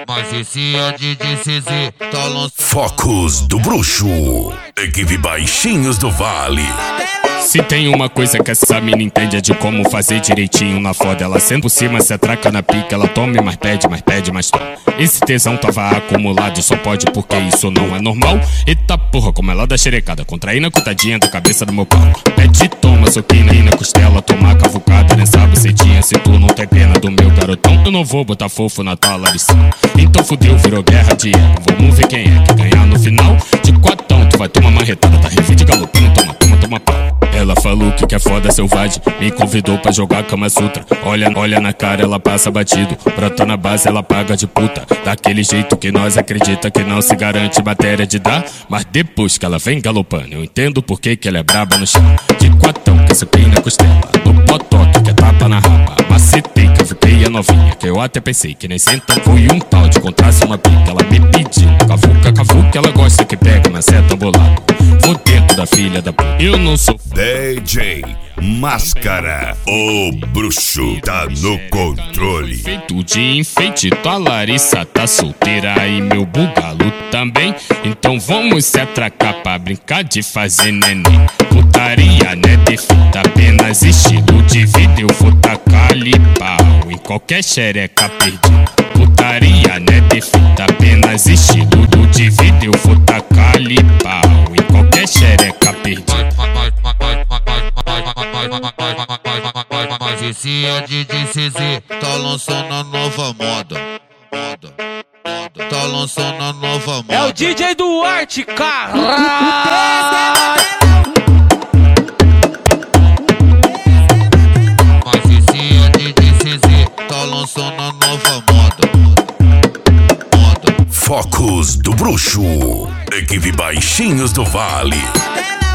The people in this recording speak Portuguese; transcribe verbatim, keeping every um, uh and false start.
Mas esse é D J C Z, tá lançando. Focos do Bruxo, equipe Baixinhos do Vale. Se tem uma coisa que essa mina entende é de como fazer direitinho na foda. Ela senta por cima, se atraca na pica, ela toma e mais pede, mais pede, mais toma. Esse tesão tava acumulado, só pode porque isso não é normal. Eita porra, como ela dá xerecada, contraindo a cutadinha da cabeça do meu pau. Pede, toma, soquinha aí na costela, toma cavucada nessa bucetinha. Se tu não tem pena do meu garotão, eu não vou botar fofo na tua laricinha. Então fudeu, virou guerra de ego, vamos ver quem é que ganhar no final. De quatão, tu vai tomar marretada, tá revide galopando, toma, toma, toma pau. Ela falou que quer foda selvagem, me convidou pra jogar Kama Sutra. Olha, olha na cara, ela passa batido. Brota na base, ela paga de puta. Daquele jeito que nós acredita que não se garante matéria de dar. Mas depois que ela vem galopando, eu entendo por que que ela é braba no chão. De quatão, que esse pin na costela, no botoque que é tapa na rapa. Macetei, que eu fiquei a novinha, que eu até pensei que nem senta. Foi um tal de contrasse uma pica, ela me pediu. Cavuca, cavuca, ela gosta que pega na seta bolada. Vou dentro da filha da puta, eu não sou D J Máscara, o bruxo tá no controle. Feito de enfeite, tua Larissa tá solteira e meu bugalo também. Então vamos se atracar pra brincar de fazer neném. Putaria, né, defeita, apenas estilo de vida. Eu vou tacar-lhe pau em qualquer xereca perdida. Putaria, né, defeita, apenas estilo de vida. Eu vou tacar-lhe pau em qualquer xereca perdida. Mas esse é D J C Z, tá lançando a nova moda. Moda, moda, tá lançando a nova moda. É o D J Duarte, caralho! Mas esse é D J C Z, tá lançando a nova moda. Moda. Focos do Bruxo, equipe Baixinhos do Vale.